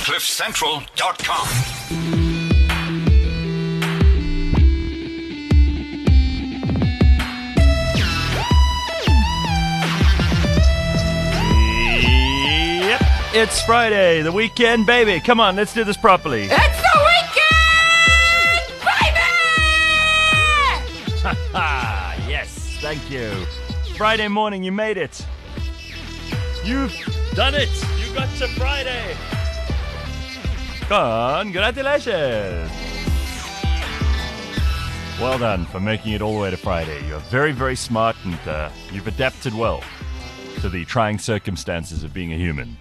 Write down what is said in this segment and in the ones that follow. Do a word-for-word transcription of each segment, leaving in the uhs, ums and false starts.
cliff central dot com. It's Friday, the weekend, baby. Come on, let's do this properly. It's the weekend, baby! Yes, thank you. Friday morning, you made it. You've done it. You got to Friday. Congratulations. Well done for making it all the way to Friday. You're very, very smart, and uh, you've adapted well to the trying circumstances of being a human.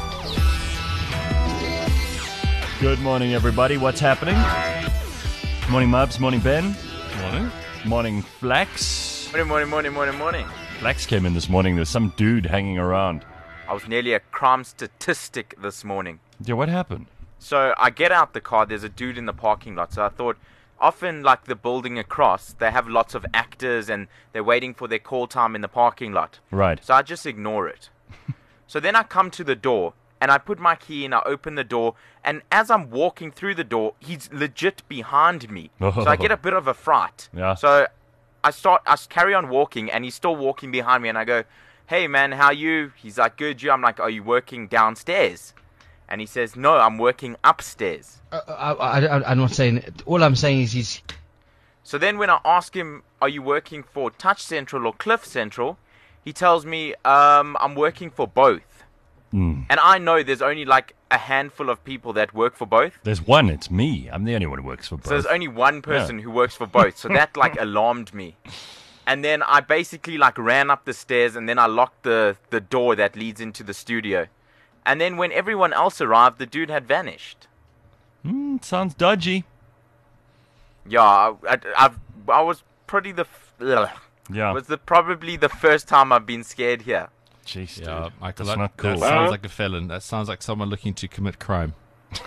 Good morning, everybody. What's happening? Morning, Mubs. Morning, Ben. Morning. Morning, Flax. Morning, morning, morning, morning, morning. Flax came in this morning. There's some dude hanging around. I was nearly a crime statistic this morning. Yeah, what happened? So I get out the car, there's a dude in the parking lot. So I thought, often like the building across, they have lots of actors and they're waiting for their call time in the parking lot. Right. So I just ignore it. So then I come to the door and I put my key in, I open the door, and as I'm walking through the door, he's legit behind me. Oh. So I get a bit of a fright. Yeah. So I start, I carry on walking, and he's still walking behind me, and I go, "Hey man, how you?" He's like, "Good, you." I'm like, "Are you working downstairs?" And he says, "No, I'm working upstairs." Uh, I, I, I'm not saying. All I'm saying is he's. So then when I ask him, "Are you working for Touch Central or Cliff Central?" he tells me, um, "I'm working for both." Mm. And I know there's only like a handful of people that work for both. There's one. It's me. I'm the only one who works for both. So there's only one person Yeah. who works for both. So that like alarmed me. And then I basically like ran up the stairs, and then I locked the, the door that leads into the studio. And then when everyone else arrived, the dude had vanished. Mm, sounds dodgy. Yeah, I, I, I've, I was pretty the... F- ugh. Yeah. was the probably the first time I've been scared here. Jeez, dude. Yeah, Michael, That's that, not cool. that sounds like a felon. That sounds like someone looking to commit crime.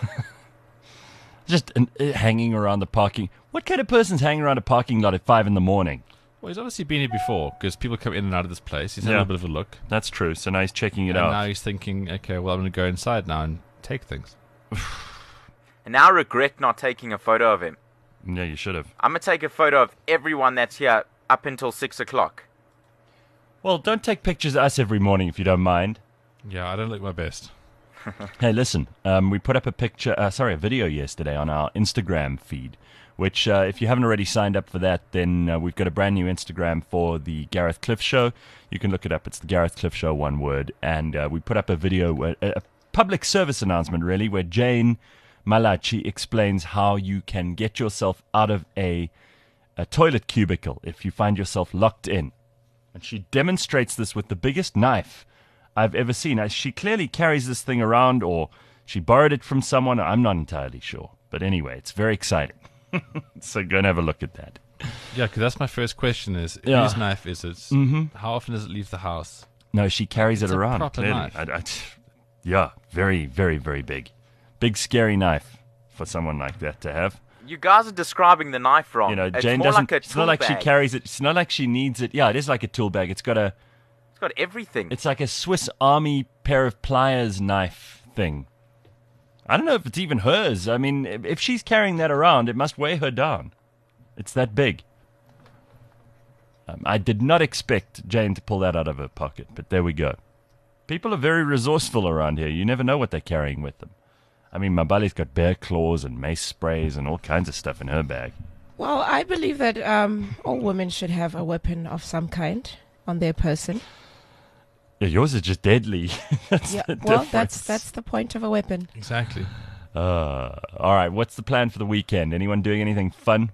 Just uh, uh, hanging around the parking. What kind of person's hanging around a parking lot at five in the morning? Well, he's obviously been here before, because people come in and out of this place. He's had Yeah. a little bit of a look. That's true. So now he's checking it and out. now he's thinking, okay, well, I'm going to go inside now and take things. And now I regret not taking a photo of him. Yeah, you should have. I'm going to take a photo of everyone that's here up until six o'clock. Well, don't take pictures of us every morning if you don't mind. Yeah, I don't look my best. Hey, listen, um, we put up a picture, uh, sorry, a video yesterday on our Instagram feed, which uh, if you haven't already signed up for that, then uh, we've got a brand new Instagram for the Gareth Cliff Show. You can look it up. It's the Gareth Cliff Show, one word. And uh, we put up a video, a, a public service announcement, really, where Jane Malachi explains how you can get yourself out of a, a toilet cubicle if you find yourself locked in. And she demonstrates this with the biggest knife I've ever seen. Now, she clearly carries this thing around, or she borrowed it from someone. I'm not entirely sure. But anyway, it's very exciting. So go and have a look at that. Yeah, because that's my first question is, Yeah. whose knife is it? Mhm. How often does it leave the house? No, she carries It's it a around. proper Clearly. knife. I, I, yeah, very, very, very big. Big, scary knife for someone like that to have. You guys are describing the knife wrong. You know, it's Jane more doesn't. like a it's not like tool she bag. carries it. It's not like she needs it. Yeah, it is like a tool bag. It's got a. It's got everything. It's like a Swiss Army pair of pliers knife thing. I don't know if it's even hers. I mean, if if she's carrying that around, it must weigh her down. It's that big. Um, I did not expect Jane to pull that out of her pocket, but there we go. People are very resourceful around here. You never know what they're carrying with them. I mean, Mabali's got bear claws and mace sprays and all kinds of stuff in her bag. Well, I believe that um, all women should have a weapon of some kind on their person. Yeah, yours is just deadly. That's Yeah, the well, difference. that's that's the point of a weapon. Exactly. Uh, all right, what's the plan for the weekend? Anyone doing anything fun?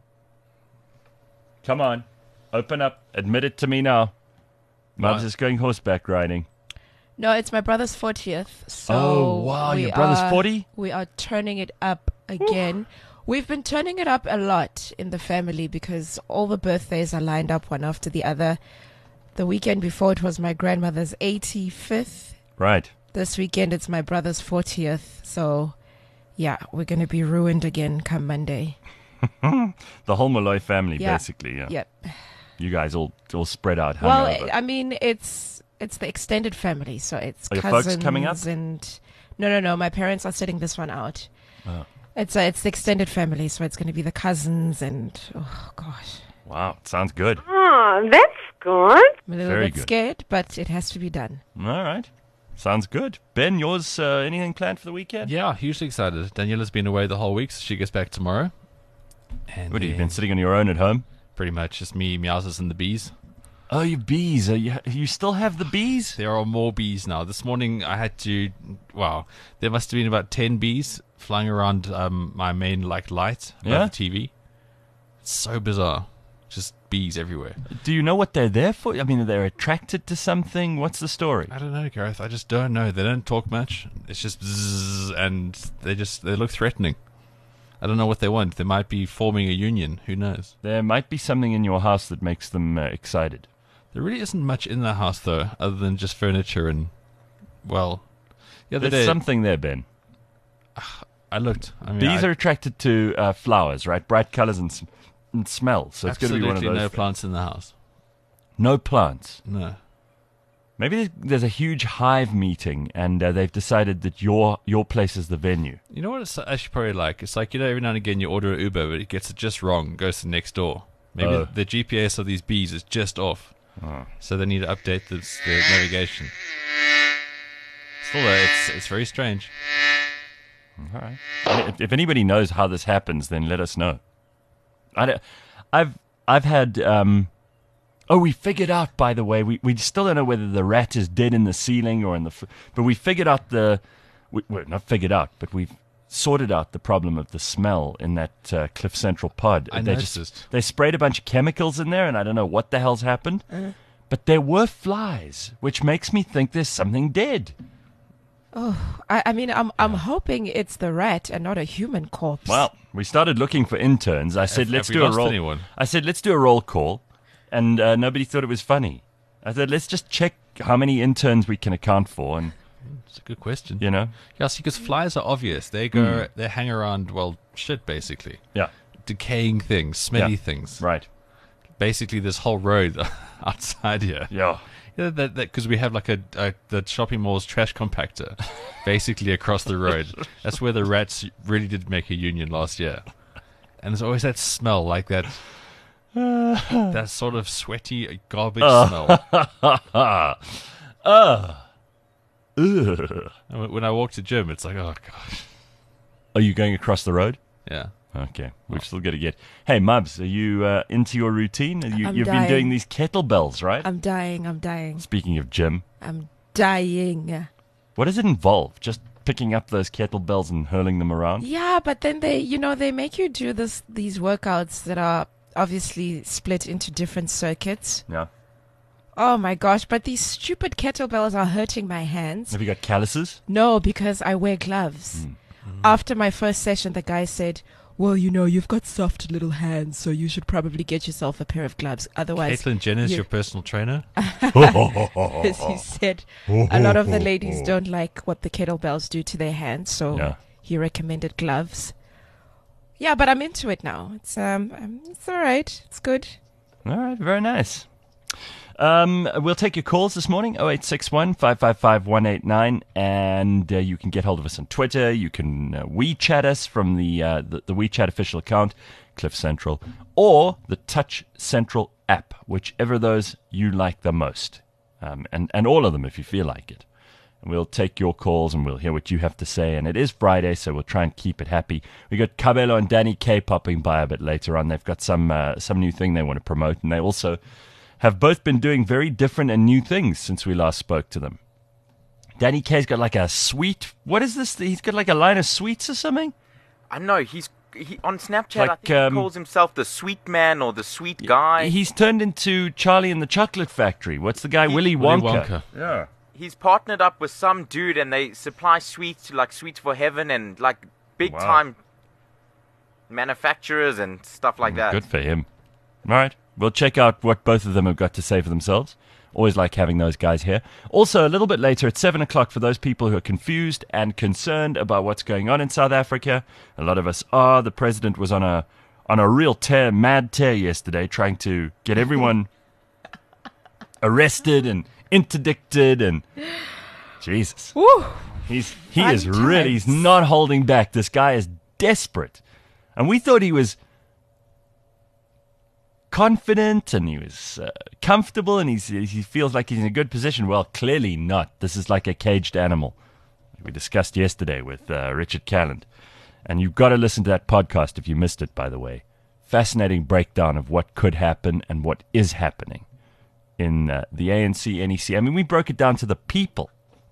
Come on, open up. Admit it to me now. Mum's What? just going horseback riding. No, it's my brother's fortieth. So Oh, wow, we your brother's are- forty? We are turning it up again. We've been turning it up a lot in the family because all the birthdays are lined up one after the other. The weekend before it was my grandmother's eighty-fifth. Right. This weekend it's my brother's fortieth. So, yeah, we're going to be ruined again come Monday. The whole Malloy family, Yeah. basically. Yeah. Yep. You guys all all spread out. Well, hungover. I mean, it's it's the extended family, so it's Are your folks cousins coming up? and No, no, no. My parents are setting this one out. Oh. It's uh, it's the extended family, so it's going to be the cousins and oh gosh, Wow, sounds good. Oh, that's good. I'm a little Very bit good. scared, but it has to be done. All right. Sounds good. Ben, yours, uh, anything planned for the weekend? Yeah, hugely excited. Daniela's been away the whole week, so she gets back tomorrow. And What have you then been sitting on your own at home? Pretty much just me, Meowses, and the bees. Oh, you bees. Are you, you still have the bees? There are more bees now. This morning I had to, wow, there must have been about ten bees flying around um, my main like light above Yeah? the T V. It's so bizarre. Just bees everywhere. Do you know what they're there for? I mean, they're attracted to something. What's the story? I don't know, Gareth. I just don't know. They don't talk much. It's just bzzz, and they just they look threatening. I don't know what they want. They might be forming a union. Who knows? There might be something in your house that makes them uh, excited. There really isn't much in the house though, other than just furniture and, well, the other There's day something there, Ben. I looked. I mean, Bees I, are attracted to uh, flowers, right? Bright colors and, s- and smell. So it's going to be one of absolutely those. no things. plants in the house. No plants. No. Maybe there's, there's a huge hive meeting, and uh, they've decided that your your place is the venue. You know what it's actually probably like? It's like, you know, every now and again you order an Uber, but it gets it just wrong, goes to next door. Maybe Oh. the G P S of these bees is just off. Oh. So they need to update this, the navigation. Still, though, it's, it's very strange. All right. If, if anybody knows how this happens, then let us know. I don't, I've I've had. Um, oh, we figured out. By the way, we we still don't know whether the rat is dead in the ceiling or in the. F- but we figured out the. We, well, not figured out, but we've sorted out the problem of the smell in that uh, Cliff Central pod. I they noticed. they sprayed a bunch of chemicals in there, and I don't know what the hell's happened. But there were flies, which makes me think there's something dead. I, I mean, I'm I'm hoping it's the rat and not a human corpse. Well, we started looking for interns. I said, Have- let's have we do a lost roll. anyone? I said, let's do a roll call, and uh, nobody thought it was funny. I said, let's just check how many interns we can account for, and It's a good question. you know, Yeah, see, because flies are obvious. They go, they hang around, well, shit, basically. yeah, Decaying things, smelly Yeah. things. right, Basically, this whole road outside here. yeah, Yeah, that because we have like a, a the shopping mall's trash compactor, basically across the road. That's where the rats really did make a union last year, and there's always that smell, like that, that sort of sweaty garbage smell. uh, ugh. And when- when I walk to gym, it's like, oh gosh, Are you going across the road? yeah. Okay, we've still got to get. Hey, Mubs, are you uh, into your routine? You, I'm you've been dying. doing these kettlebells, right? I'm dying. I'm dying. Speaking of gym, I'm dying. what does it involve? Just picking up those kettlebells and hurling them around? Yeah, but then they, you know, they make you do this these workouts that are obviously split into different circuits. Yeah. Oh my gosh, but these stupid kettlebells are hurting my hands. Have you got calluses? No, because I wear gloves. After my first session, the guy said, well, you know, you've got soft little hands, so you should probably get yourself a pair of gloves. Otherwise, Caitlyn Jenner's yeah. your personal trainer. as he said, a lot of the ladies don't like what the kettlebells do to their hands, so Yeah. he recommended gloves. Yeah, but I'm into it now. It's um, um it's all right. It's good. All right, very nice. Um, we'll take your calls this morning, oh eight six one, five five five, one eight nine, and uh, you can get hold of us on Twitter. You can uh, WeChat us from the, uh, the the WeChat official account, Cliff Central, or the Touch Central app, whichever of those you like the most, um, and, and all of them if you feel like it. And we'll take your calls and we'll hear what you have to say. And it is Friday, so we'll try and keep it happy. We got Cabello and Danny K popping by a bit later on. They've got some uh, some new thing they want to promote, and they also have both been doing very different and new things since we last spoke to them. Danny K's got like a sweet. What is this? He's got like a line of sweets or something? I know he's he on Snapchat. I Like, think um, he calls himself the sweet man or the sweet guy. He's turned into Charlie and the Chocolate Factory. What's the guy? He- Willy Willy Wonka. Wonka. Yeah. He's partnered up with some dude, and they supply sweets to like Sweets for Heaven and like big Wow. time manufacturers and stuff like that. Good for him. All right. We'll check out what both of them have got to say for themselves. Always like having those guys here. Also, a little bit later at seven o'clock, for those people who are confused and concerned about what's going on in South Africa, a lot of us are. The president was on a on a real tear, mad tear yesterday, trying to get everyone arrested and interdicted and... Jesus. Woo! He's he Fun is really he's times. not holding back. This guy is desperate, and we thought he was confident and he was uh, comfortable, and he's he feels like he's in a good position. Well, clearly not. This is like a caged animal. We discussed yesterday with uh, Richard Calland, and you've got to listen to that podcast if you missed it. By the way, fascinating breakdown of what could happen and what is happening in uh, the A N C, N E C. I mean, we broke it down to the people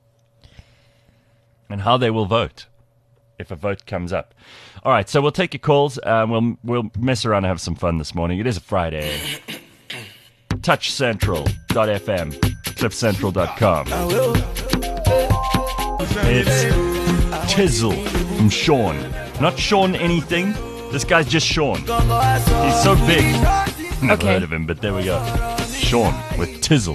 and how they will vote if a vote comes up. All right, so we'll take your calls. Uh, we'll we'll mess around and have some fun this morning. It is a Friday. touch central dot f m, cliff central dot com. It's Tizzle from Sean. Not Sean anything. This guy's just Sean. He's so big. Never Okay. heard of him, but there we go. Sean with Tizzle.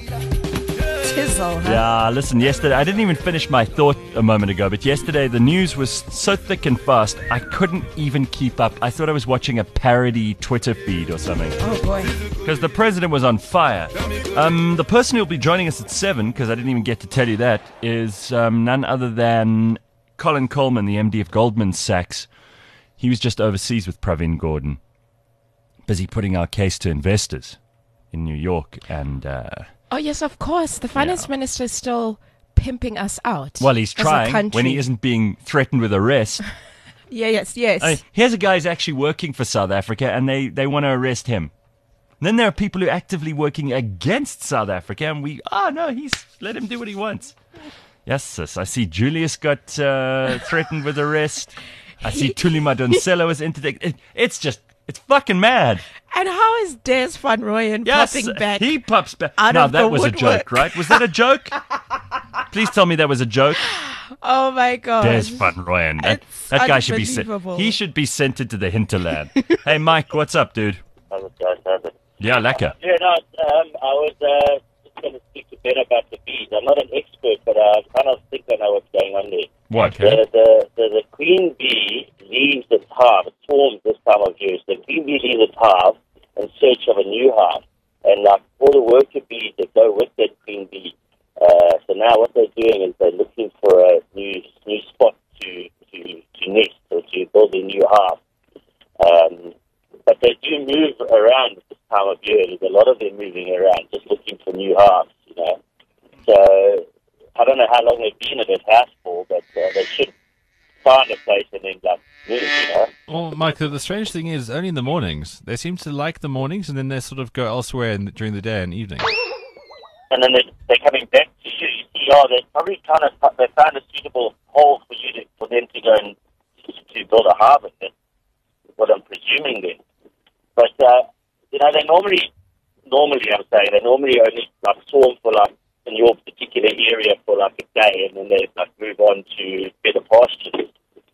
Tizzle, huh? Yeah, listen, yesterday, I didn't even finish my thought a moment ago, but yesterday the news was so thick and fast, I couldn't even keep up. I thought I was watching a parody Twitter feed or something, Oh boy. because the president was on fire. Um, the person who'll be joining us at seven, because I didn't even get to tell you that, is um, none other than Colin Coleman, the M D of Goldman Sachs. He was just overseas with Pravin Gordon, busy putting our case to investors in New York, and... Uh, Oh yes, of course. The finance Yeah. minister is still pimping us out. well, he's as a trying when country. he isn't being threatened with arrest. Yeah, yes, yes. I mean, here's a guy who's actually working for South Africa, and they, they want to arrest him. And then there are people who are actively working against South Africa, and we, oh no, he's let him do what he wants. Yes, sis. I see Julius got uh, threatened with arrest. I see Tuli Madonsela was interdicted. It, it's just, it's fucking mad. And how is Des Van Rooyen Yes, popping back? he pops back. out Now of that the was a woodwork. joke, right? Was that a joke? Please tell me that was a joke. Oh my god. Des Van Rooyen. That, It's that guy should be sent. unbelievable. He should be sent into the hinterland. Hey, Mike, what's up, dude? How's it, guys? How's it? Yeah, lekker. Yeah, no, um, I was uh, just going to speak to Ben about the bees. I'm not an expert, but I kind of think I know what's going on there. What? The, the, the, the queen bee leaves its hive. It swarms this time of year. So the queen bee leaves its hive in search of a new hive. And like all the worker bees that go with that queen bee. Uh, so now what they're doing is they're looking for a new new spot to, to, to nest or to build a new hive. Um, but they do move around at this time of year. There's a lot of them moving around, just looking for new hives, you know. So I don't know how long they've been at this house for, but uh, they should find a place and then like move, you know. Well, Mike, the, the strange thing is, only in the mornings. They seem to like the mornings, and then they sort of go elsewhere in, during the day and evening. And then they, they're coming back to you. You see, oh, they probably kind of they found a suitable hole for you to, for them to go and to build a hive in. That's what I'm presuming then. But uh, you know, they normally, normally I'm saying they normally only like swarm for like in your particular area for like a day, and then they like move on to better pastures.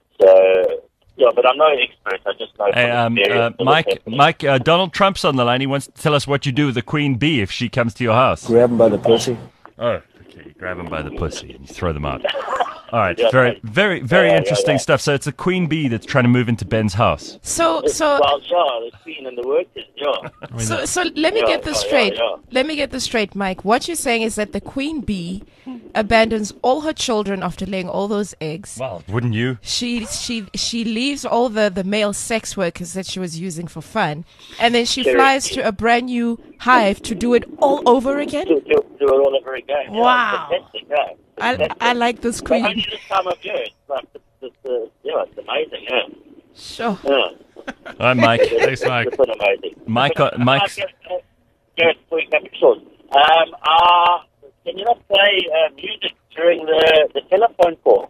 So yeah, but I'm no expert. I just know. Hey, from um, experience uh, what's Mike, happening. Mike, uh, Donald Trump's on the line. He wants to tell us what you do with the queen bee if she comes to your house. Grab him by the pussy. Oh, okay. You grab them by the pussy and you throw them out. All right. Yeah, Very, right. very, very Yeah, yeah, interesting yeah. stuff. So it's a queen bee that's trying to move into Ben's house. So so well, yeah, the queen and the workers, yeah. I mean, so that- so let me Yeah, get this yeah, straight. yeah, yeah. Let me get this straight, Mike. What you're saying is that the queen bee abandons all her children after laying all those eggs. Well, wouldn't you? She she she leaves all the, the male sex workers that she was using for fun, and then she Sure. flies to a brand new hive to do it all over again. Do, do, do it all over again. Yeah, Wow. it's fantastic, yeah. I Fantastic. I like this But only queen. this time of year. It's like, it's, it's, uh, yeah, it's amazing, yeah. Sure. yeah. All right, Mike. Thanks, Mike. It's amazing. Mike, uh, Mike's- Uh, Gareth, Gareth, before you come short, um, uh, can you not play uh, music during the, the telephone call?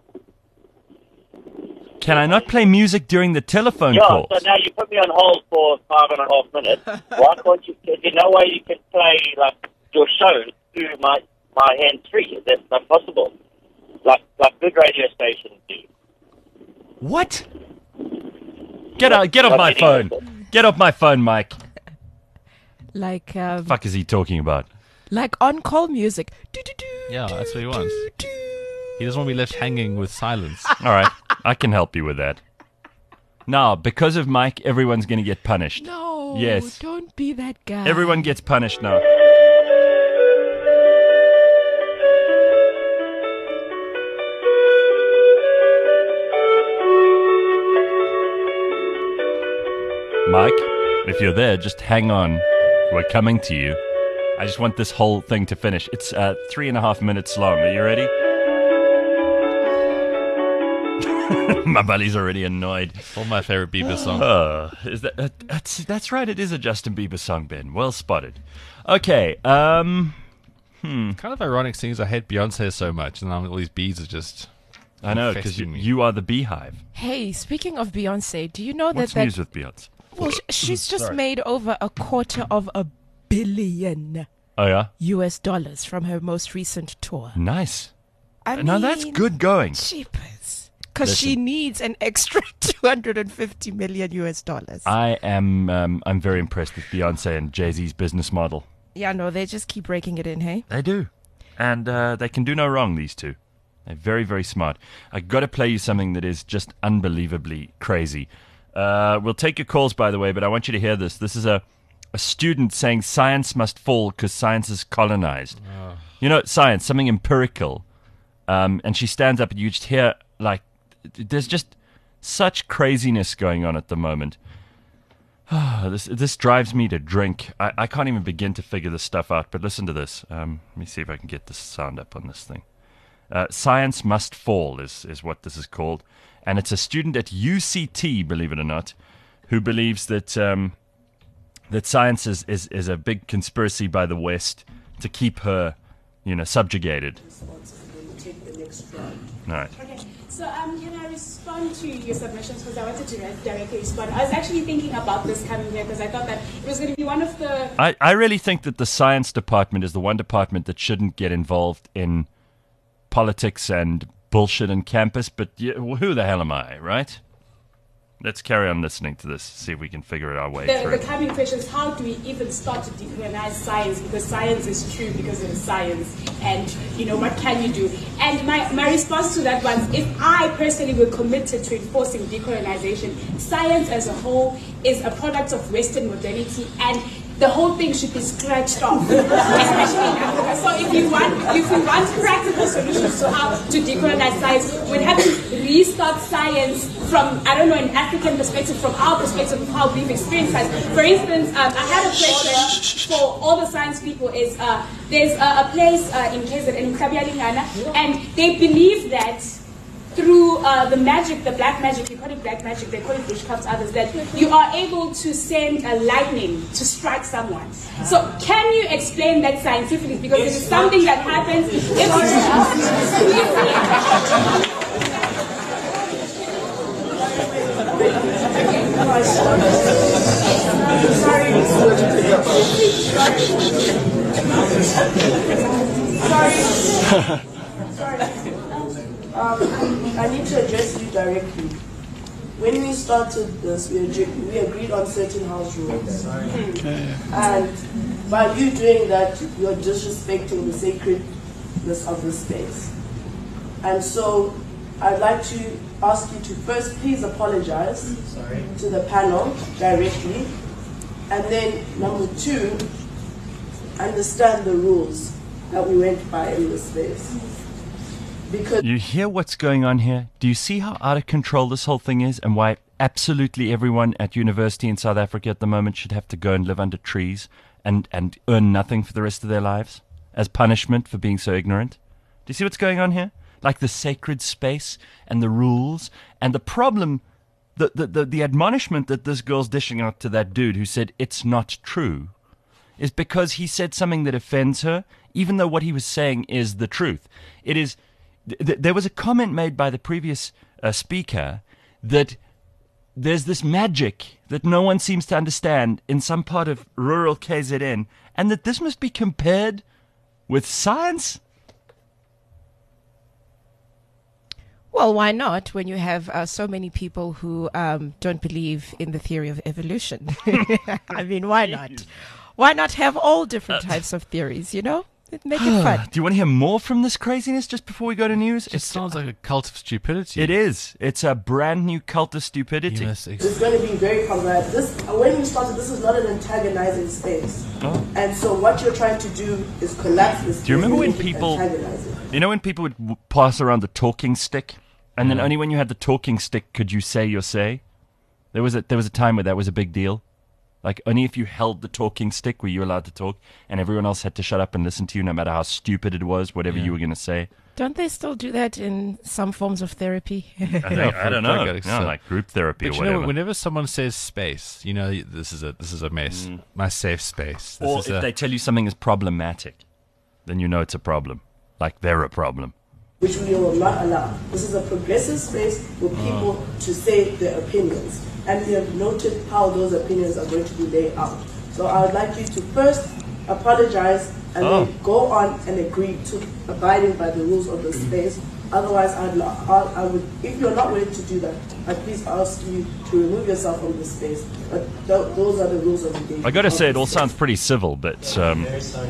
Can I not play music during the telephone Yeah, calls? so now you put me on hold for five and a half minutes. Why can't you, is there no way you can play, like, your show through my, my hand-free? Is that not possible? Like, like good radio stations do. What? Get out! Get off Not my getting phone! it. Get off my phone, Mike. Like um, Fuck is he talking about? like on call music. Do-do-do, yeah, that's what he wants. do-do. He doesn't want to be left hanging with silence. All right, I can help you with that. Now, because of Mike, everyone's going to get punished. No. Yes. Don't be that guy. Everyone gets punished now. Mike, if you're there, just hang on. We're coming to you. I just want this whole thing to finish. It's uh, three and a half minutes long. Are you ready? My buddy's already annoyed. All my favorite Bieber songs. Uh, is that uh, that's that's right? It is a Justin Bieber song, Ben. Well spotted. Okay. Um. Kind of ironic seeing as I hate Beyonce so much, and all these bees are just. I know, because you, infesting me. you are the beehive. Hey, speaking of Beyonce, do you know that What's that news with Beyonce? well, sh- she's just Sorry. made over a quarter of a billion Oh yeah, U S dollars from her most recent tour. nice. I now that's mean, good going. Cheapers. Because Listen. she needs an extra two hundred fifty million U S dollars. I am. Um, I'm very impressed with Beyonce and Jay-Z's business model. Yeah, no, they just keep breaking it in, hey? They do, and uh, they can do no wrong. These two, they're very, very smart. I got to play you something that is just unbelievably crazy. Uh, we'll take your calls, by the way, but I want you to hear this. This is a a student saying science must fall because science is colonized. You know, science, something empirical. Um, and she stands up, and you just hear like there's just such craziness going on at the moment. this this drives me to drink. I, I can't even begin to figure this stuff out. But listen to this. Um, let me see if I can get the sound up on this thing. Uh, Science Must Fall is, is what this is called. And it's a student at U C T, believe it or not, who believes that um, that science is, is, is a big conspiracy by the West to keep her, you know, subjugated. Right. Okay, so um, can I respond to your submissions because I wanted to directly respond. I was actually thinking about this coming here because I thought that it was going to be one of the... I, I really think that the science department is the one department that shouldn't get involved in politics and bullshit on campus, but yeah, who the hell am I, right? Let's carry on listening to this, see if we can figure it our way The, through. the coming question is how do we even start to decolonize science because science is true because it is science and you know what can you do? And my, my response to that was if I personally were committed to enforcing decolonization, science as a whole is a product of Western modernity and the whole thing should be scratched off, especially in Africa. So if you want, if you want practical solutions to how to decolonize science, we'd have to restart science from, I don't know, an African perspective, from our perspective of how we've experienced science. For instance, um, I had a question for all the science people is, uh, there's a, a place uh, in K Z N, in Kabialingana, and they believe that through uh, the magic, the black magic, we call it black magic, they call it witchcraft, others, that you are able to send a lightning to strike someone. So can you explain that scientifically? Because it is something that happens Sorry. Sorry. Um, I need to address you directly. When we started this, we, ag- we agreed on certain house rules. Okay. And by you doing that, you're disrespecting the sacredness of the space. And so I'd like to ask you to first please apologize Sorry. to the panel directly. And then number two, understand the rules that we went by in this space. Because You hear what's going on here? Do you see how out of control this whole thing is and why absolutely everyone at university in South Africa at the moment should have to go and live under trees and, and earn nothing for the rest of their lives as punishment for being so ignorant? Do you see what's going on here? Like the sacred space and the rules and the problem, the, the, the, the admonishment that this girl's dishing out to that dude who said it's not true is because he said something that offends her, even though what he was saying is the truth. It is... Th- there was a comment made by the previous uh, speaker that there's this magic that no one seems to understand in some part of rural K Z N, and that this must be compared with science. Well, why not when you have uh, so many people who um, don't believe in the theory of evolution? I mean, why not? Why not have all different types of theories, you know? Make it fun. Do you want to hear more from this craziness just before we go to news? It sounds like a cult of stupidity. It is. It's a brand new cult of stupidity. it's going to be very problematic. This, when we started, this is not an antagonizing space. Oh. And so what you're trying to do is collapse this space. Do you remember when and make it people, antagonizing. you know when people would w- pass around the talking stick, and then Yeah. only when you had the talking stick could you say your say? There was a there was a time where that was a big deal. Like, only if you held the talking stick were you allowed to talk, and everyone else had to shut up and listen to you, no matter how stupid it was, whatever Yeah. you were going to say. Don't they still do that in some forms of therapy? I, think, Yeah, I don't for know. drug addicts, No, so- like group therapy But or you know, whatever. whenever someone says space, you know, this is a this is a mess. My safe space. This or is if a, they tell you something is problematic, then you know it's a problem. Like they're a problem. which we will not allow. This is a progressive space for people to say their opinions. And we have noted how those opinions are going to be laid out. So I would like you to first apologize and Oh. then go on and agree to abiding by the rules of the space. Otherwise, I'd, lo- I I would, if you're not willing to do that, I'd please ask you to remove yourself from the space. But th- those are the rules of engagement. I got to of say, it the all space. sounds pretty civil, but um,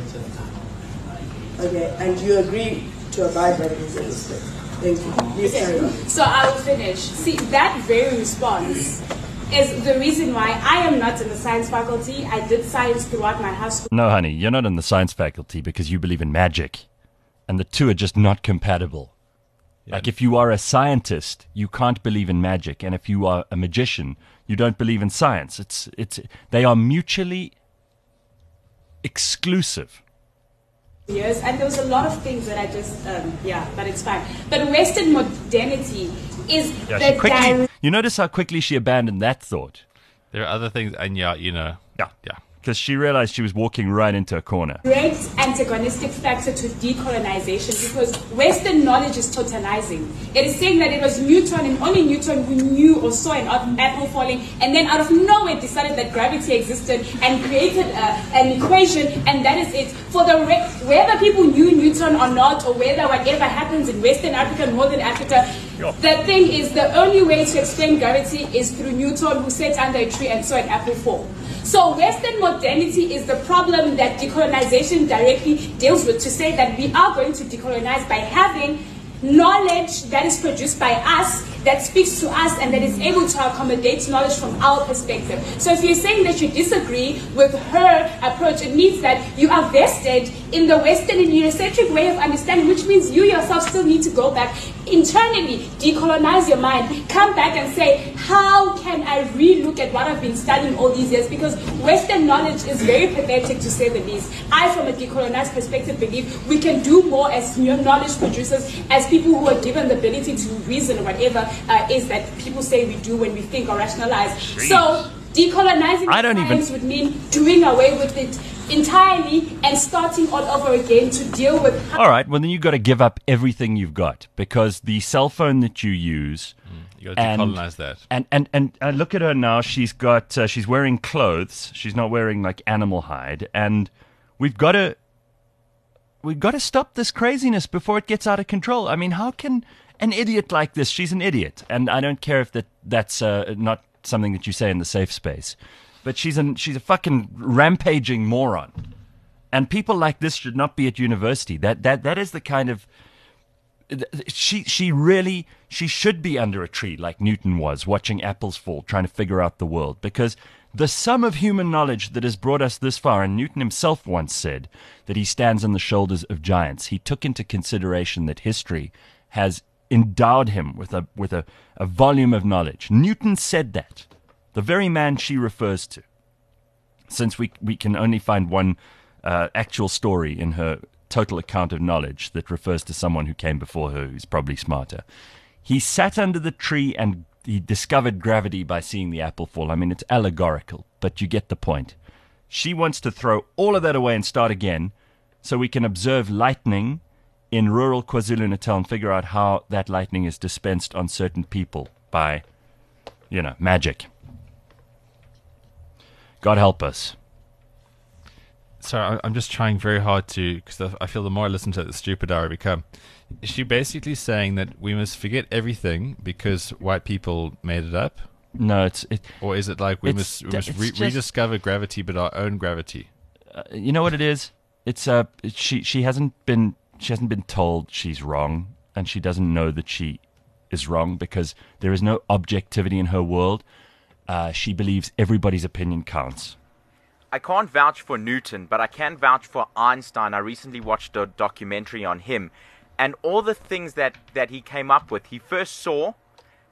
Okay, and you agree to abide by the rules of the space. Thank you. Please carry on. So I will finish. See, that very response is the reason why I am not in the science faculty. I did science throughout my high school. no, honey, you're not in the science faculty because you believe in magic, and the two are just not compatible. Like, if you are a scientist, you can't believe in magic, and if you are a magician, you don't believe in science. It's it's they are mutually exclusive. Years, and there was a lot of things that I just, um, yeah, but it's fine. But Western modernity is Yeah, the she quickly, direct. you notice how quickly she abandoned that thought. there are other things, and yeah, you know, Yeah, yeah. because she realized she was walking right into a corner. great antagonistic factor to decolonization because Western knowledge is totalizing. It is saying that it was Newton and only Newton who knew or saw an ap- apple falling, and then out of nowhere decided that gravity existed and created uh, an equation, and that is it. For the re- whether people knew Newton or not, or whether whatever happens in Western Africa, Northern Africa, the thing is the only way to explain gravity is through Newton, who sat under a tree and saw an apple fall. So Western modernity is the problem that decolonization directly deals with, to say that we are going to decolonize by having knowledge that is produced by us, that speaks to us, and that is able to accommodate knowledge from our perspective. So if you're saying that you disagree with her approach, it means that you are vested in the Western and Eurocentric way of understanding, which means you yourself still need to go back internally, decolonize your mind, come back and say, how can I re-look at what I've been studying all these years? Because Western knowledge is very pathetic, to say the least. I, from a decolonized perspective, believe we can do more as new knowledge producers, as people who are given the ability to reason or whatever uh, is that people say we do when we think or rationalize. So decolonizing I don't science even- would mean doing away with it entirely and starting all over again to deal with. All right, well, then you've got to give up everything you've got, because the cell phone that you use... You got to And- decolonize that. And and and uh, look at her now. She's got uh, she's wearing clothes. She's not wearing like animal hide. And we've got to we've got to stop this craziness before it gets out of control. I mean, how can an idiot like this? She's an idiot, and I don't care if that that's uh, not something that you say in the safe space. But she's an she's a fucking rampaging moron. And people like this should not be at university. That that that is the kind of She she really she should be under a tree like Newton was, watching apples fall, trying to figure out the world. Because the sum of human knowledge that has brought us this far, and Newton himself once said that he stands on the shoulders of giants. He took into consideration that history has endowed him with a with a, a volume of knowledge. Newton said that. The very man she refers to. Since we we can only find one uh, actual story in her total account of knowledge that refers to someone who came before her who's probably smarter. He sat under the tree and he discovered gravity by seeing the apple fall. I mean, it's allegorical, but you get the point. She wants to throw all of that away and start again so we can observe lightning in rural KwaZulu-Natal and figure out how that lightning is dispensed on certain people by, you know, magic. God help us. So I- I'm just trying very hard to, because I feel the more I listen to it, the stupider I become. Is she basically saying that we must forget everything because white people made it up? No, it's... It, Or is it like we It's- must, we must it's re- just- rediscover gravity, but our own gravity? uh, you know what it is? It's uh, she she hasn't been she hasn't been told she's wrong, and she doesn't know that she is wrong because there is no objectivity in her world. Uh, she believes everybody's opinion counts. I can't vouch for Newton, but I can vouch for Einstein. I recently watched a documentary on him, and all the things that, that he came up with, he first saw,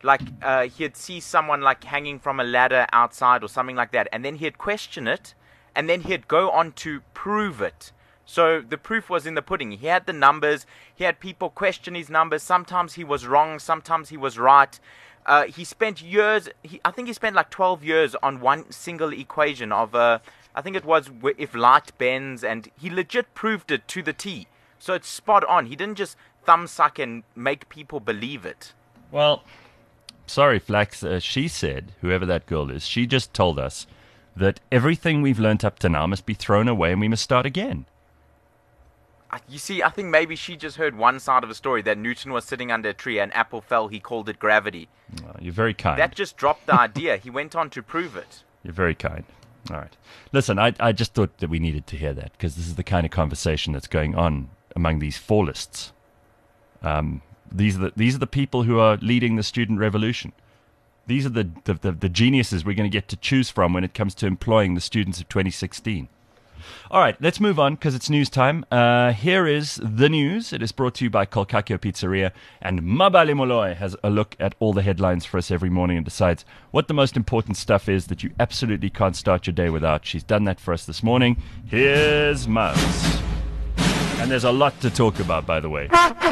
like uh, he'd see someone like hanging from a ladder outside or something like that, and then he'd question it, and then he'd go on to prove it. So the proof was in the pudding. He had the numbers. He had people question his numbers. Sometimes he was wrong. Sometimes he was right. Uh, he spent years. He, I think he spent like twelve years on one single equation of, uh, I think it was w- if light bends, and he legit proved it to the T. So it's spot on. He didn't just thumbsuck and make people believe it. Well, sorry, Flax. Uh, she said, whoever that girl is, she just told us that everything we've learnt up to now must be thrown away and we must start again. You see, I think maybe she just heard one side of the story, that Newton was sitting under a tree and apple fell. He called it gravity. Oh, you're very kind. That just dropped the idea. He went on to prove it. You're very kind. All right. Listen, I, I just thought that we needed to hear that because this is the kind of conversation that's going on among these fallists. Um, these are the, these are the people who are leading the student revolution. These are the, the, the, the geniuses we're going to get to choose from when it comes to employing the students of twenty sixteen. All right, let's move on because it's news time. Uh, here is the news. It is brought to you by Kolkakio Pizzeria, and Mabali Molloy has a look at all the headlines for us every morning and decides what the most important stuff is that you absolutely can't start your day without. She's done that for us this morning. Here's Mubs. And there's a lot to talk about, by the way.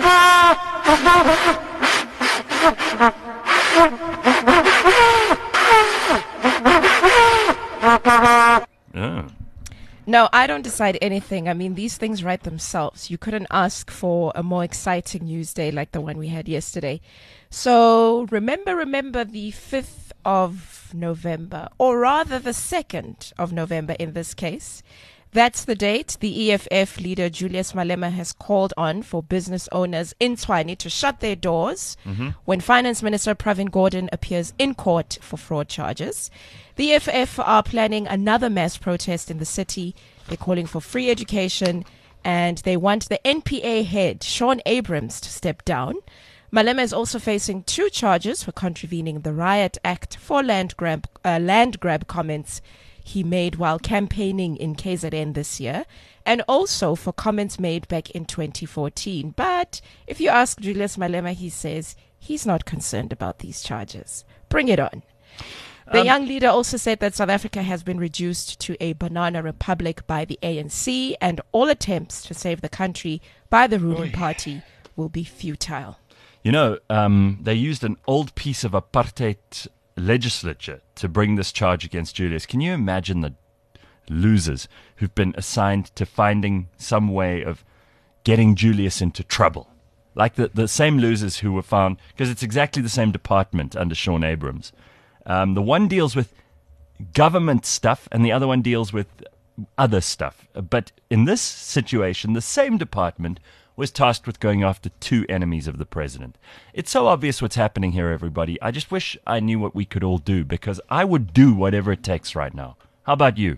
Oh. No, I don't decide anything. I mean, these things write themselves. You couldn't ask for a more exciting news day like the one we had yesterday. So remember, remember the fifth of November, or rather the second of November in this case. That's the date the E F F leader Julius Malema has called on for business owners in Tshwane to shut their doors mm-hmm. when Finance Minister Pravin Gordhan appears in court for fraud charges. The E F F are planning another mass protest in the city. They're calling for free education, and they want the N P A head, Shaun Abrahams, to step down. Malema is also facing two charges for contravening the Riot Act for land grab, uh, land grab comments he made while campaigning in K Z N this year, and also for comments made back in twenty fourteen. But if you ask Julius Malema, he says he's not concerned about these charges. Bring it on. The um, young leader also said that South Africa has been reduced to a banana republic by the A N C, and all attempts to save the country by the ruling party will be futile. You know, um, they used an old piece of apartheid legislature to bring this charge against Julius. Can you imagine the losers who've been assigned to finding some way of getting Julius into trouble? Like the, the same losers who were found, because it's exactly the same department under Shaun Abrahams. Um, the one deals with government stuff and the other one deals with other stuff. But in this situation, the same department was tasked with going after two enemies of the president. It's so obvious what's happening here, everybody. I just wish I knew what we could all do, because I would do whatever it takes right now. How about you?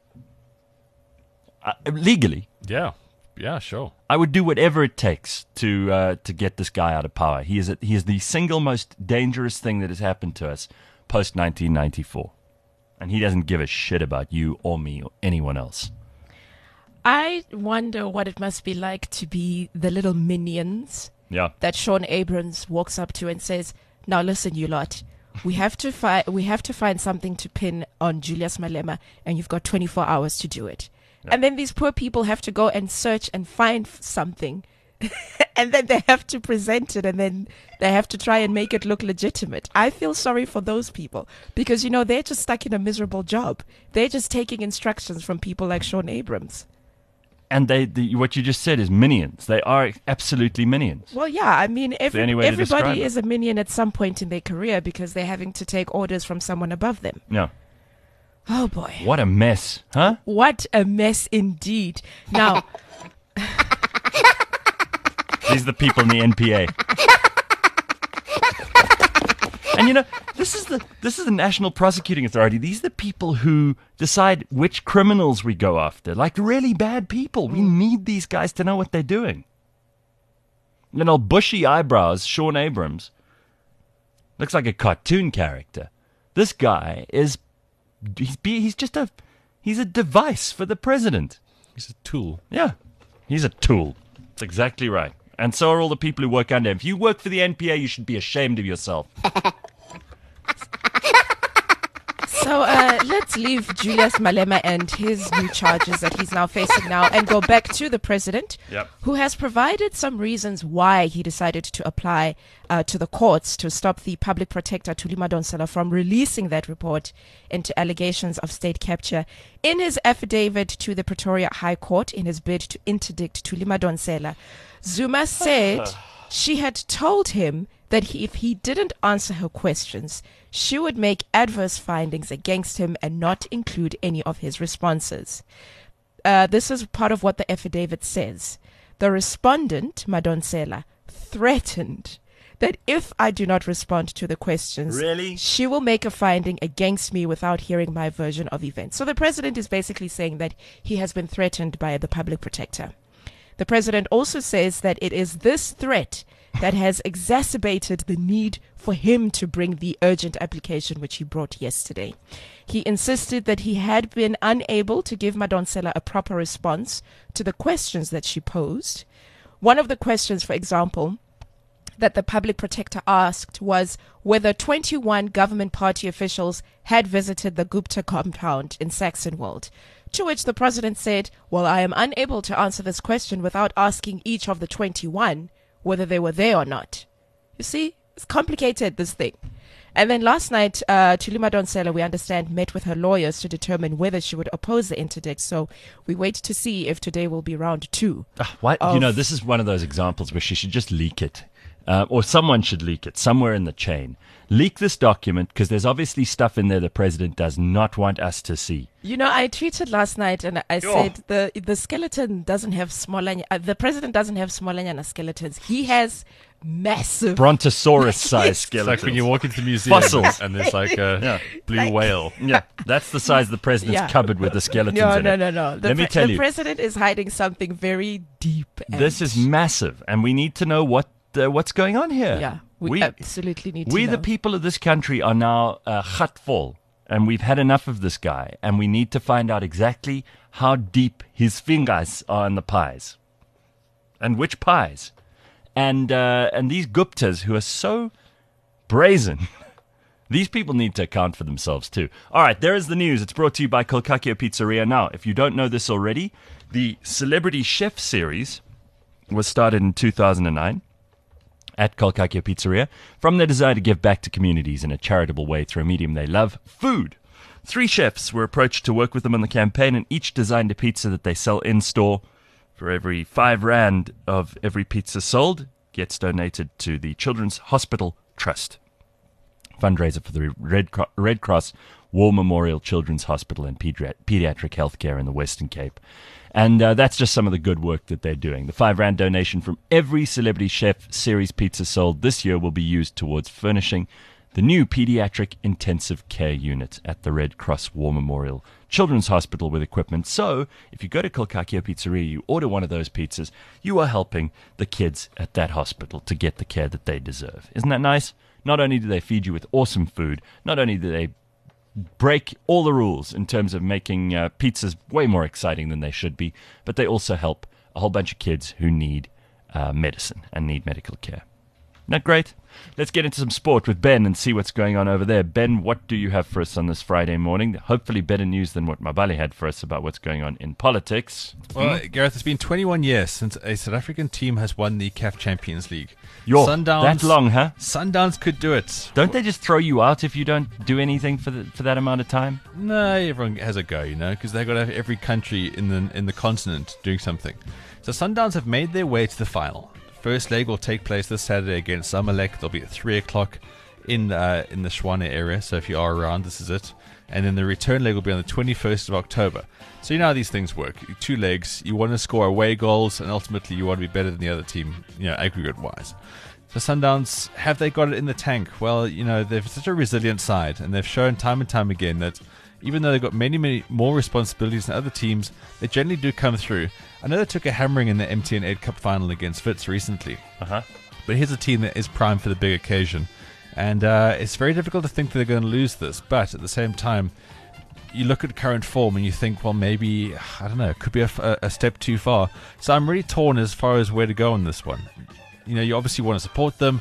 Uh, legally. Yeah. Yeah, sure. I would do whatever it takes to uh, to get this guy out of power. He is a, he is the single most dangerous thing that has happened to us post nineteen ninety-four. And he doesn't give a shit about you or me or anyone else. I wonder what it must be like to be the little minions yeah. that Shaun Abrahams walks up to and says, "Now listen, you lot, we have to fi- we have to find something to pin on Julius Malema, and you've got twenty-four hours to do it." Yeah. And then these poor people have to go and search and find something, and then they have to present it, and then they have to try and make it look legitimate. I feel sorry for those people because, you know, they're just stuck in a miserable job. They're just taking instructions from people like Shaun Abrahams. And they, the, what you just said is minions. They are absolutely minions. Well, yeah, I mean, every, everybody is a minion at some point in their career because they're having to take orders from someone above them. Yeah. Oh, boy. What a mess, huh? What a mess indeed. Now... These are the people in the N P A. And, you know, this is the this is the National Prosecuting Authority. These are the people who decide which criminals we go after. Like, really bad people. We need these guys to know what they're doing. You know, bushy eyebrows, Shaun Abrahams. Looks like a cartoon character. This guy is... He's, he's just a... He's a device for the president. He's a tool. Yeah. He's a tool. That's exactly right. And so are all the people who work under him. If you work for the N P A, you should be ashamed of yourself. let's leave Julius Malema and his new charges that he's now facing now and go back to the president, Yep. who has provided some reasons why he decided to apply uh, to the courts to stop the public protector Thuli Madonsela from releasing that report into allegations of state capture. In his affidavit to the Pretoria High Court in his bid to interdict Thuli Madonsela, Zuma said she had told him that he, if he didn't answer her questions, she would make adverse findings against him and not include any of his responses. Uh, this is part of what the affidavit says. The respondent, Madonsela, threatened that if I do not respond to the questions, Really? she will make a finding against me without hearing my version of events. So the president is basically saying that he has been threatened by the public protector. The president also says that it is this threat that has exacerbated the need for him to bring the urgent application which he brought yesterday. He insisted that he had been unable to give Madonsela a proper response to the questions that she posed. One of the questions, for example, that the public protector asked was whether twenty-one government party officials had visited the Gupta compound in Saxonwold. To which the president said, well, I am unable to answer this question without asking each of the twenty-one whether they were there or not. You see, it's complicated, this thing. And then last night, uh, Thuli Madonsela, we understand, met with her lawyers to determine whether she would oppose the interdict. So we wait to see if today will be round two. Ah, why, of- you know, this is one of those examples where she should just leak it. Uh, or someone should leak it somewhere in the chain. Leak this document because there's obviously stuff in there the president does not want us to see. You know, I tweeted last night and I said the the skeleton doesn't have smaller, uh, the president doesn't have smaller skeletons. He has massive Brontosaurus-sized It's skeletons. like when you walk into the museum Fossils. and there's like a Yeah. blue Like- whale. Yeah, that's the size of the president's Yeah. cupboard with the skeletons No, in no, it. no, no. The, Let me pre- tell the you, president is hiding something very deep. And this is massive, and we need to know what uh, what's going on here. Yeah, we, we, absolutely need to we know. the people of this country, are now uh, gatful, and we've had enough of this guy, and we need to find out exactly how deep his fingers are in the pies, and which pies, and uh, and these Guptas who are so brazen. These people need to account for themselves too. All right, there is the news. It's brought to you by Kolkakio Pizzeria. Now, if you don't know this already, the Celebrity Chef series was started in two thousand nine. At Kolkakio Pizzeria, from their desire to give back to communities in a charitable way through a medium they love, food. Three chefs were approached to work with them on the campaign, and each designed a pizza that they sell in-store. For every five rand of every pizza sold, gets donated to the Children's Hospital Trust, fundraiser for the Red, Cro- Red Cross War Memorial Children's Hospital and Pediat- Pediatric Healthcare in the Western Cape. And uh, that's just some of the good work that they're doing. The five rand donation from every Celebrity Chef series pizza sold this year will be used towards furnishing the new pediatric intensive care unit at the Red Cross War Memorial Children's Hospital with equipment. So if you go to Kolkakio Pizzeria, you order one of those pizzas, you are helping the kids at that hospital to get the care that they deserve. Isn't that nice? Not only do they feed you with awesome food, not only do they break all the rules in terms of making uh, pizzas way more exciting than they should be, but they also help a whole bunch of kids who need uh, medicine and need medical care. Isn't that great? Let's get into some sport with Ben and see what's going on over there. Ben, what do you have for us on this Friday morning? Hopefully better news than what Mabali had for us about what's going on in politics. Well, Gareth, it's been twenty-one years since a South African team has won the C A F Champions League. Yo, Sundowns, that long, huh? Sundowns could do it. Don't they just throw you out if you don't do anything for the, for that amount of time? No, everyone has a go, you know, because they've got to have every country in the in the continent doing something. So Sundowns have made their way to the final. First leg will take place this Saturday against Zamalek. They'll be at three o'clock in uh, in the Shwane area. So if you are around, this is it. And then the return leg will be on the twenty-first of October. So you know how these things work. Two legs. You want to score away goals, and ultimately you want to be better than the other team, you know, aggregate-wise. So Sundowns, have they got it in the tank? Well, you know, they're such a resilient side, and they've shown time and time again that even though they've got many, many more responsibilities than other teams, they generally do come through. I know they took a hammering in the M T N eight Cup final against Wits recently. Uh-huh. But here's a team that is primed for the big occasion. And uh, it's very difficult to think that they're going to lose this. But at the same time, you look at current form and you think, well, maybe, I don't know, it could be a, a step too far. So I'm really torn as far as where to go on this one. You know, you obviously want to support them.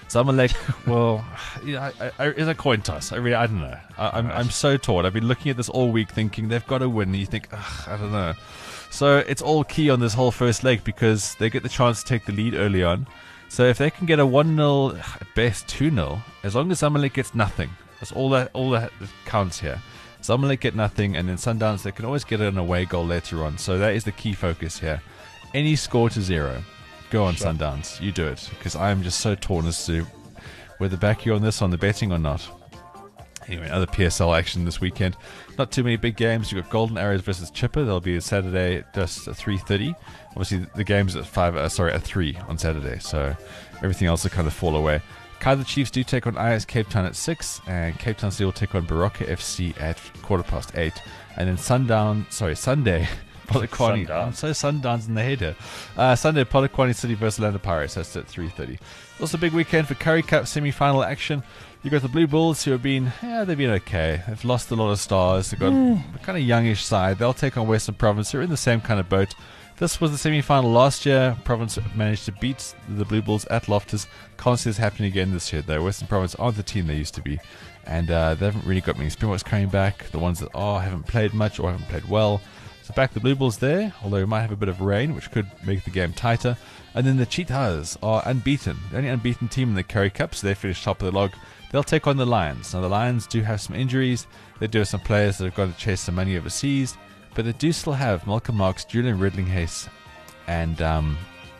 Zamalek, well, yeah, I, I, it's a coin toss. I really, I don't know. I, I'm, I'm so torn. I've been looking at this all week, thinking they've got to win. And you think, ugh, I don't know. So it's all key on this whole first leg because they get the chance to take the lead early on. So if they can get a one nil, at best two nil, as long as Zamalek gets nothing, that's all that all that counts here. Zamalek get nothing, and then Sundowns, they can always get an away goal later on. So that is the key focus here. Any score to zero. Go on, sure. Sundowns. You do it. Because I'm just so torn as to whether back you on this, on the betting or not. Anyway, other P S L action this weekend. Not too many big games. You've got Golden Arrows versus Chipper. That'll be Saturday just at three thirty. Obviously, the game's at five. Uh, sorry, at three on Saturday. So everything else will kind of fall away. Kaizer Chiefs do take on I S Cape Town at six, and Cape Town City will take on Baroka F C at quarter past eight. And then Sundown, sorry, Sunday, Polokwane. I'm so Sundowns in the head here. Uh, Sunday, Polokwane City versus Orlando Pirates. That's at three thirty. Also, a big weekend for Currie Cup semi-final action. You got the Blue Bulls, who have been, yeah, they've been okay. They've lost a lot of stars. They've got mm. a kind of youngish side. They'll take on Western Province. They're in the same kind of boat. This was the semi-final last year. Province managed to beat the Blue Bulls at Loftus. Can't see this happening again this year, though. Western Province aren't the team they used to be. And uh, they haven't really got many Springboks coming back. The ones that are haven't played much or haven't played well. So back the Blue Bulls there, although we might have a bit of rain, which could make the game tighter. And then the Cheetahs are unbeaten. The only unbeaten team in the Currie Cup, so they finished top of the log. They'll take on the Lions. Now, the Lions do have some injuries. They do have some players that have got to chase some money overseas. But they do still have Malcolm Marx, Julian Ridlinghase, and um,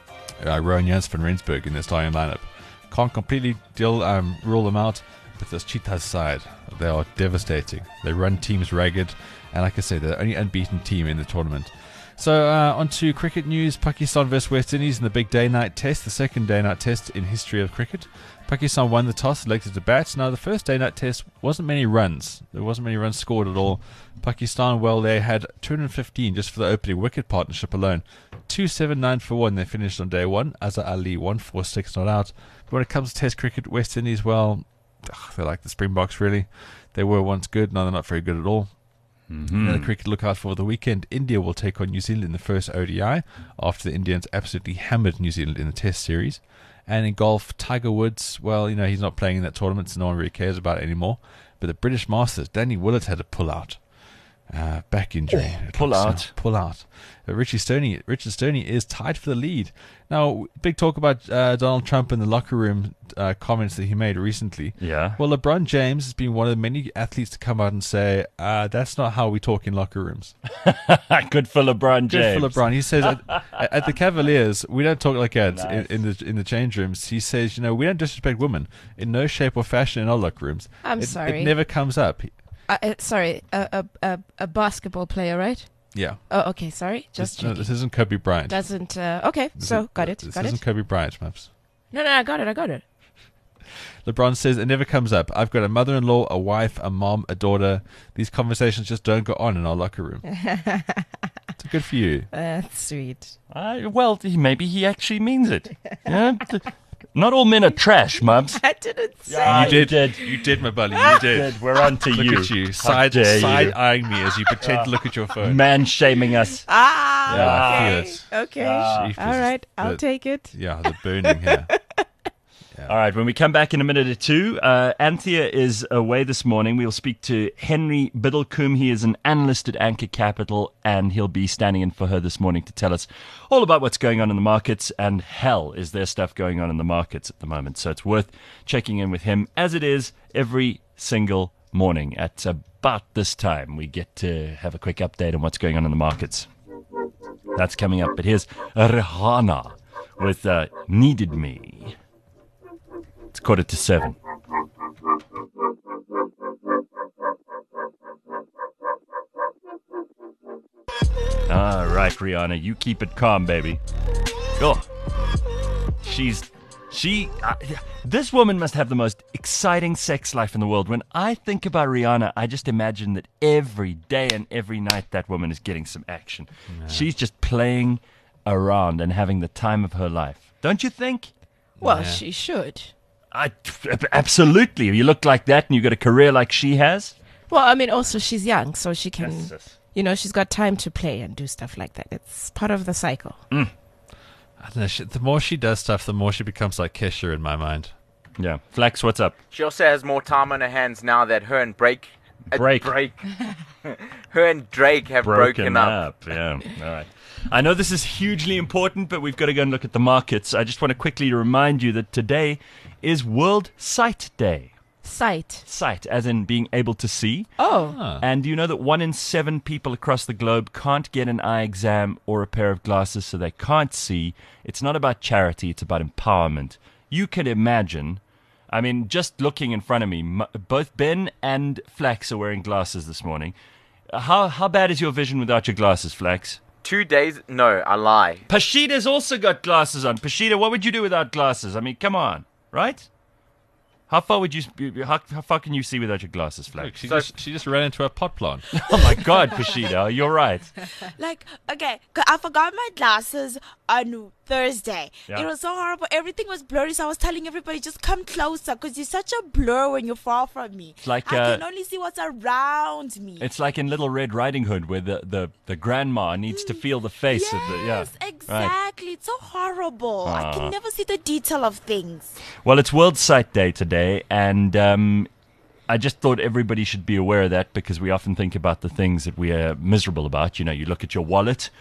uh, Rowan Jans van Rensburg in their starting lineup. Can't completely deal, um, rule them out, but this Cheetahs side, they are devastating. They run teams ragged, and like I said, they're the only unbeaten team in the tournament. So uh, on to cricket news. Pakistan versus West Indies in the big day-night test, the second day-night test in history of cricket. Pakistan won the toss, elected to bat. Now, the first day-night test wasn't many runs. There wasn't many runs scored at all. Pakistan, well, they had two hundred fifteen just for the opening wicket partnership alone. two seventy-nine for one, they finished on day one. Azhar Ali, one forty-six not out. But when it comes to test cricket, West Indies, well, ugh, they're like the Springboks, really. They were once good, now they're not very good at all. Mm-hmm. Another cricket look out for the weekend. India will take on New Zealand in the first O D I after the Indians absolutely hammered New Zealand in the test series. And in golf, Tiger Woods, well, you know, he's not playing in that tournament, so no one really cares about it anymore. But the British Masters, Danny Willett had to pull out. Uh, back injury. Oh, pull out. So, pull out. Uh, Richie Stoney, Richard Stoney is tied for the lead. Now, big talk about uh, Donald Trump in the locker room uh, comments that he made recently. Yeah. Well, LeBron James has been one of the many athletes to come out and say, uh, that's not how we talk in locker rooms. Good for LeBron James. Good for LeBron. He says, at, at the Cavaliers, we don't talk like that Nice. in, in the in the change rooms. He says, you know, we don't disrespect women in no shape or fashion in our locker rooms. I'm it, sorry. It never comes up. Uh, uh, sorry, a, a a a basketball player, right? Yeah. Oh, okay. Sorry, just this, no, checking. this isn't Kobe Bryant. Doesn't. Uh, okay, This so is- got it. This Got isn't it. Kobe Bryant, Maps. No, no, I got it. I got it. LeBron says it never comes up. I've got a mother-in-law, a wife, a mom, a daughter. These conversations just don't go on in our locker room. So good for you. That's sweet. Uh, well, he, maybe he actually means it. Yeah? Th- Not all men are trash, Mubs. I didn't say. Ah, you did. you did. You did, my buddy. You did. Good, we're on to Look you. at you. How Side, dare you. side eyeing me as you pretend to look at your phone. Man shaming us. Ah. Yeah, I feel okay. it. Okay. Ah. Jeepers. All right. I'll The- take it. Yeah, the burning here. All right, when we come back in a minute or two, uh, Anthea is away this morning. We'll speak to Henry Biddlecombe. He is an analyst at Anchor Capital, and he'll be standing in for her this morning to tell us all about what's going on in the markets. And hell, is there stuff going on in the markets at the moment. So it's worth checking in with him, as it is every single morning at about this time. We get to have a quick update on what's going on in the markets. That's coming up. But here's Rihanna with uh, Needed Me. It's quarter to seven. All right, Rihanna, you keep it calm, baby. Oh, she's she. Uh, this woman must have the most exciting sex life in the world. When I think about Rihanna, I just imagine that every day and every night that woman is getting some action. Yeah. She's just playing around and having the time of her life. Don't you think? Well, Yeah. she should. I, absolutely. You look like that and you got a career like she has. Well, I mean, also she's young, so she can, Yes, yes. you know, she's got time to play and do stuff like that. It's part of the cycle. I don't know. She, the more she does stuff, the more she becomes like Kesha in my mind. Yeah. Flax, what's up? She also has more time on her hands now that her and Drake, uh, Break. Drake, her and Drake have broken, up. Yeah. All right. I know this is hugely important, but we've got to go and look at the markets. I just want to quickly remind you that today is World Sight Day. Sight. Sight, as in being able to see. Oh. Ah. And do you know that one in seven people across the globe can't get an eye exam or a pair of glasses, so they can't see? It's not about charity, it's about empowerment. You can imagine, I mean, just looking in front of me, m- both Ben and Flax are wearing glasses this morning. Uh, How how bad is your vision without your glasses, Flax? Two days? No, I lie. Pashita's also got glasses on. Pashita, what would you do without glasses? I mean, come on, right? How far would you? How, how far can you see without your glasses, Look, Flax? she just she just ran into a pot plant. Oh my God, Pashita, you're right. Like, okay, 'cause I forgot my glasses on Thursday. Yeah. It was so horrible. Everything was blurry, so I was telling everybody, just come closer, because you're such a blur when you're far from me. It's like, I uh, can only see what's around me. It's like in Little Red Riding Hood, where the, the, the grandma needs to feel the face yes, of the yeah. Right. exactly. It's so horrible. I Aw. can never see the detail of things. Well, it's World Sight Day today, and um, I just thought everybody should be aware of that, because we often think about the things that we are miserable about. You know, you look at your wallet,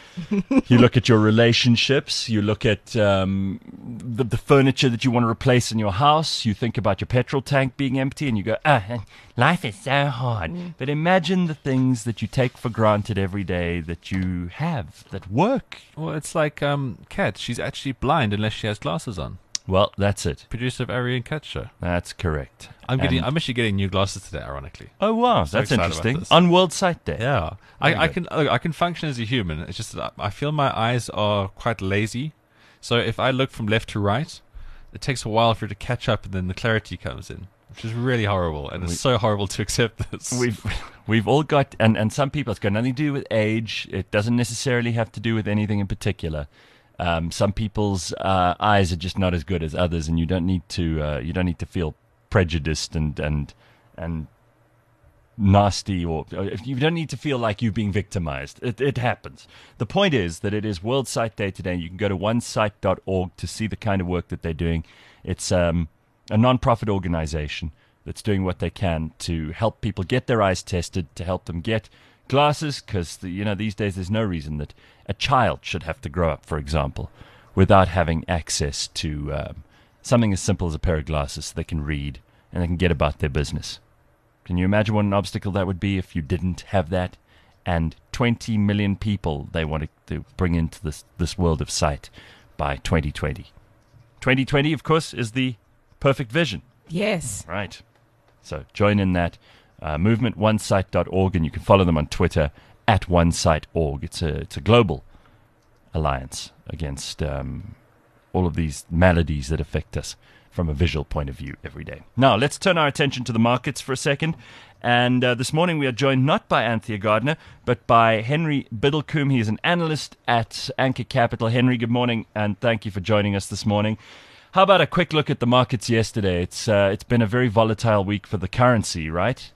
you look at your relationships, you look at um, the, the furniture that you want to replace in your house, you think about your petrol tank being empty, and you go, ah, life is so hard. But imagine the things that you take for granted every day that you have, that work. Well, it's like um, Kat. She's actually blind unless she has glasses on. Well, that's it. Producer of Ari and Kat show. That's correct. I'm getting. And- I'm actually getting new glasses today. Ironically. Oh wow, So that's excited about interesting. this. On World Sight Day. Yeah, Very I, I good. can look, I can function as a human. It's just that I feel my eyes are quite lazy. So if I look from left to right, it takes a while for it to catch up, and then the clarity comes in, which is really horrible. And it's so horrible to accept this. We've we've all got, and, and some people, it's got nothing to do with age. It doesn't necessarily have to do with anything in particular. Um, some people's uh, eyes are just not as good as others, and you don't need to uh, you don't need to feel prejudiced and and and nasty, or or if you don't need to feel like you're being victimized. It, it happens. The point is that it is World Sight Day today. You can go to one sight dot org to see the kind of work that they're doing. It's um, a non-profit organization that's doing what they can to help people get their eyes tested, to help them get glasses, because the, you know these days there's no reason that a child should have to grow up, for example, without having access to um, something as simple as a pair of glasses so they can read and they can get about their business. Can you imagine what an obstacle that would be if you didn't have that? And twenty million people they want to bring into this this world of sight by twenty twenty. twenty twenty, of course, is the perfect vision. Yes. Right. So join in that uh, movement, one sight dot org, and you can follow them on Twitter at one sight dot org. It's a it's a global alliance against um, all of these maladies that affect us from a visual point of view every day. Now, let's turn our attention to the markets for a second. And uh, this morning we are joined not by Anthea Gardner, but by Henry Biddlecombe. He is an analyst at Anchor Capital. Henry, good morning, and thank you for joining us this morning. How about a quick look at the markets yesterday? It's uh, it's been a very volatile week for the currency, right?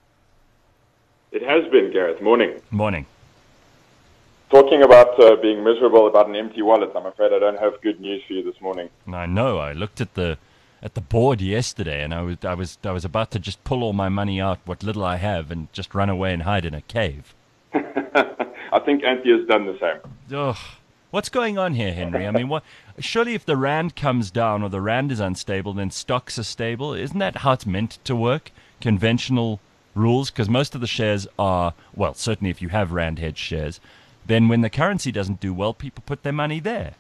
It has been, Gareth. Morning. Morning. Talking about uh, being miserable about an empty wallet, I'm afraid I don't have good news for you this morning. I know. I looked at the at the board yesterday, and I was I was I was about to just pull all my money out, what little I have, and just run away and hide in a cave. I think Anthea's done the same. Ugh. What's going on here, Henry? I mean, what? Surely if the rand comes down or the rand is unstable, then stocks are stable. Isn't that how it's meant to work? Conventional rules? Because most of the shares are, well, certainly if you have rand hedge shares, then when the currency doesn't do well, people put their money there.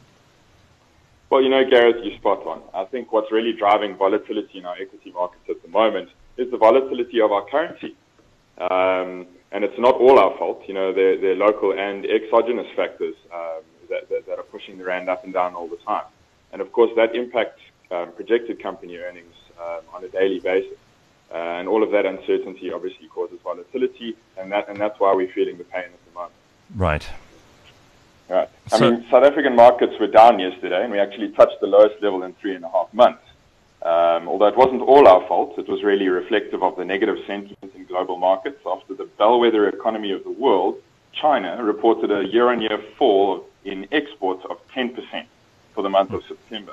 Well, you know, Gareth, you're spot on. I think what's really driving volatility in our equity markets at the moment is the volatility of our currency. Um, and it's not all our fault. You know, they're, they're local and exogenous factors um, that, that, that are pushing the rand up and down all the time. And, of course, that impacts um, projected company earnings um, on a daily basis. Uh, and all of that uncertainty obviously causes volatility, and that and that's why we're feeling the pain at the moment. Right. Right. I So- mean, South African markets were down yesterday, and we actually touched the lowest level in three and a half months. Um, although it wasn't all our fault, it was really reflective of the negative sentiment in global markets after the bellwether economy of the world, China, reported a year-on-year fall in exports of ten percent for the month of September.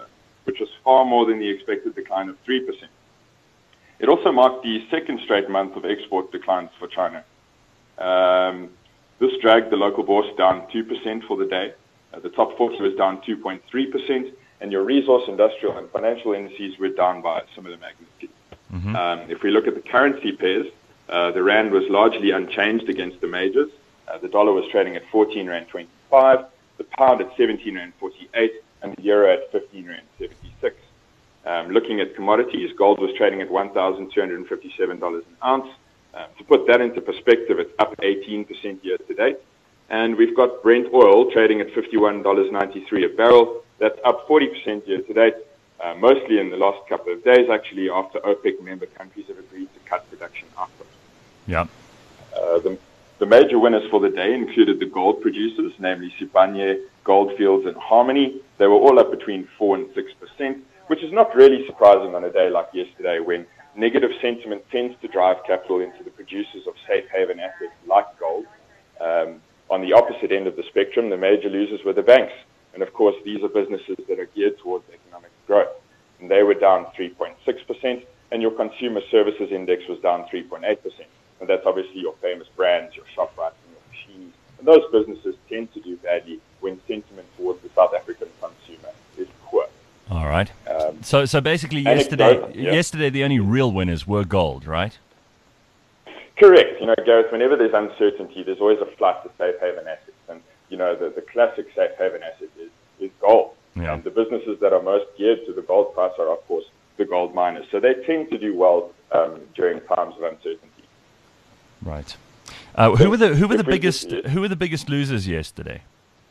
which was far more than the expected decline of three percent. It also marked the second straight month of export declines for China. Um, this dragged the local bourse down two percent for the day. Uh, the top forty was down two point three percent, and your resource, industrial, and financial indices were down by a similar magnitude. Mm-hmm. Um, if we look at the currency pairs, uh, the rand was largely unchanged against the majors. Uh, the dollar was trading at fourteen rand twenty-five, the pound at seventeen rand forty-eight, and the euro at fifteen rand seventy-six. Um, looking at commodities, gold was trading at one thousand two hundred fifty-seven dollars an ounce. Um, to put that into perspective, it's up eighteen percent year to date. And we've got Brent oil trading at fifty-one dollars and ninety-three cents a barrel. That's up forty percent year to date, uh, mostly in the last couple of days, actually, after OPEC member countries have agreed to cut production output. Yeah. Uh, the, the major winners for the day included the gold producers, namely Sibanye, Goldfields, and Harmony. They were all up between four and six percent, which is not really surprising on a day like yesterday when negative sentiment tends to drive capital into the producers of safe haven assets like gold. Um, on the opposite end of the spectrum, the major losers were the banks. And of course, these are businesses that are geared towards economic growth. And they were down three point six percent, and your consumer services index was down three point eight percent. And that's obviously your famous brands, your ShopRite and your machines. And those businesses tend to do badly when sentiment towards the South African consumer is poor. All right. Um, so so basically yesterday, yeah. yesterday the only real winners were gold, right? Correct. You know, Gareth, whenever there's uncertainty, there's always a flight to safe haven assets. And, you know, the, the classic safe haven asset is, is gold. Yeah. And the businesses that are most geared to the gold price are, of course, the gold miners. So they tend to do well um, during times of uncertainty. Right. Uh, who were the who were the If we biggest just- who were the biggest losers yesterday?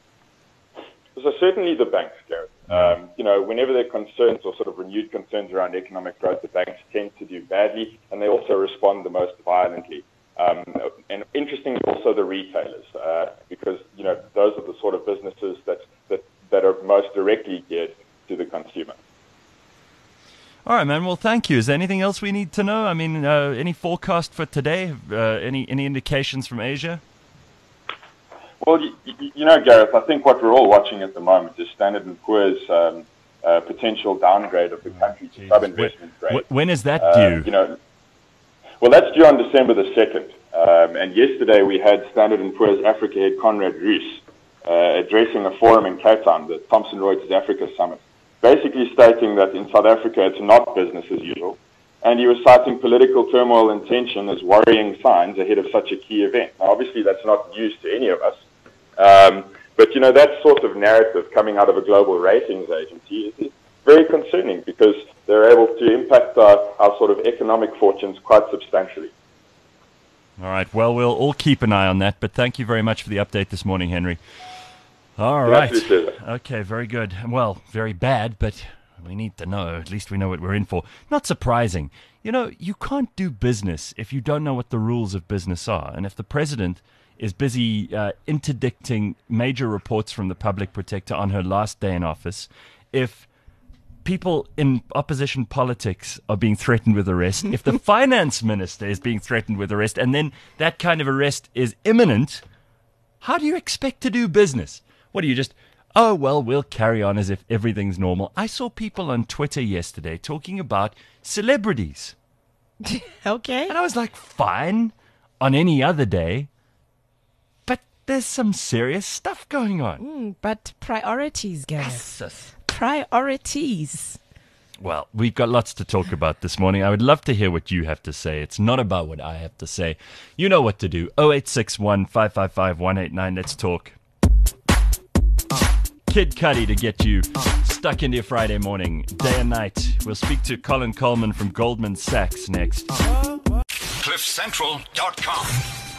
So certainly the banks, Gareth. Um, you know, whenever there are concerns or sort of renewed concerns around economic growth, the banks tend to do badly, and they also respond the most violently. Um, and interestingly, also the retailers, uh, because you know those are the sort of businesses that, that that are most directly geared to the consumer. All right, man. Well, thank you. Is there anything else we need to know? I mean, uh, any forecast for today? Uh, any any indications from Asia? Well, you, you know, Gareth, I think what we're all watching at the moment is Standard and Poor's um, uh, potential downgrade of the country to sub-investment grade. When is that Uh, due? You know, well, that's due on December the second. Um, and yesterday we had Standard and Poor's Africa head Conrad Roos uh, addressing a forum in Cape Town, the Thomson Reuters Africa Summit, basically stating that in South Africa it's not business as usual. And he was citing political turmoil and tension as worrying signs ahead of such a key event. Now, obviously, that's not news to any of us. Um, but, you know, that sort of narrative coming out of a global ratings agency is, is very concerning because they're able to impact our, our sort of economic fortunes quite substantially. All right. Well, we'll all keep an eye on that. But thank you very much for the update this morning, Henry. All Good right. afternoon, sir. Okay, very good. Well, very bad, but we need to know. At least we know what we're in for. Not surprising. You know, you can't do business if you don't know what the rules of business are. And if the president is busy uh, interdicting major reports from the public protector on her last day in office, if people in opposition politics are being threatened with arrest, if the finance minister is being threatened with arrest, and then that kind of arrest is imminent, how do you expect to do business? What do you just, oh, well, we'll carry on as if everything's normal? I saw people on Twitter yesterday talking about celebrities. Okay. And I was like, fine, on any other day. But there's some serious stuff going on. Mm, but priorities, guys. Yes. Priorities. Well, we've got lots to talk about this morning. I would love to hear what you have to say. It's not about what I have to say. You know what to do. oh eight six one, five five five, one eight nine. Let's talk. Kid Cudi to get you stuck into your Friday morning, day and night. We'll speak to Colin Coleman from Goldman Sachs next. cliff central dot com